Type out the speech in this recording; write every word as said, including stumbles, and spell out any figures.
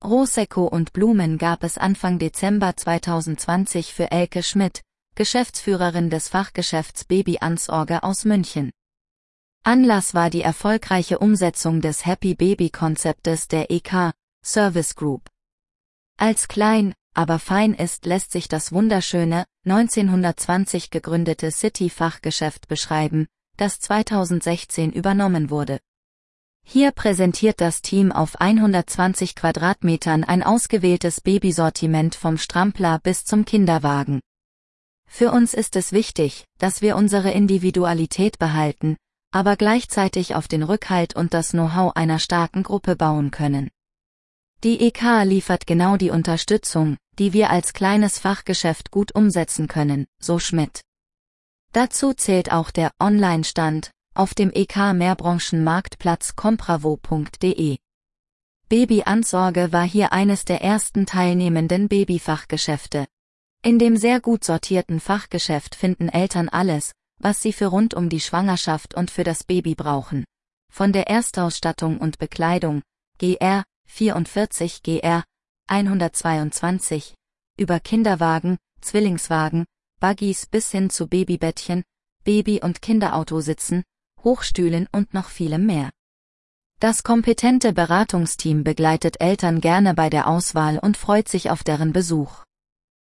Prosecco und Blumen gab es Anfang Dezember zweitausendzwanzig für Elke Schmidt, Geschäftsführerin des Fachgeschäfts Baby-Ansorge aus München. Anlass war die erfolgreiche Umsetzung des Happy Baby-Konzeptes der E K Service Group. Als klein, aber fein ist, lässt sich das wunderschöne, neunzehnhundertzwanzig gegründete City-Fachgeschäft beschreiben, das zweitausendsechzehn übernommen wurde. Hier präsentiert das Team auf hundertzwanzig Quadratmetern ein ausgewähltes Babysortiment vom Strampler bis zum Kinderwagen. Für uns ist es wichtig, dass wir unsere Individualität behalten, aber gleichzeitig auf den Rückhalt und das Know-how einer starken Gruppe bauen können. Die E K liefert genau die Unterstützung, die wir als kleines Fachgeschäft gut umsetzen können, so Schmidt. Dazu zählt auch der Online-Stand auf dem E K-Mehrbranchenmarktplatz compravo punkt de. Baby-Ansorge war hier eines der ersten teilnehmenden Babyfachgeschäfte. In dem sehr gut sortierten Fachgeschäft finden Eltern alles, was sie für rund um die Schwangerschaft und für das Baby brauchen. Von der Erstausstattung und Bekleidung, G R vierundvierzig G R hundertzweiundzwanzig, über Kinderwagen, Zwillingswagen, Buggies bis hin zu Babybettchen, Baby- und Kinderautositzen, Hochstühlen und noch vielem mehr. Das kompetente Beratungsteam begleitet Eltern gerne bei der Auswahl und freut sich auf deren Besuch.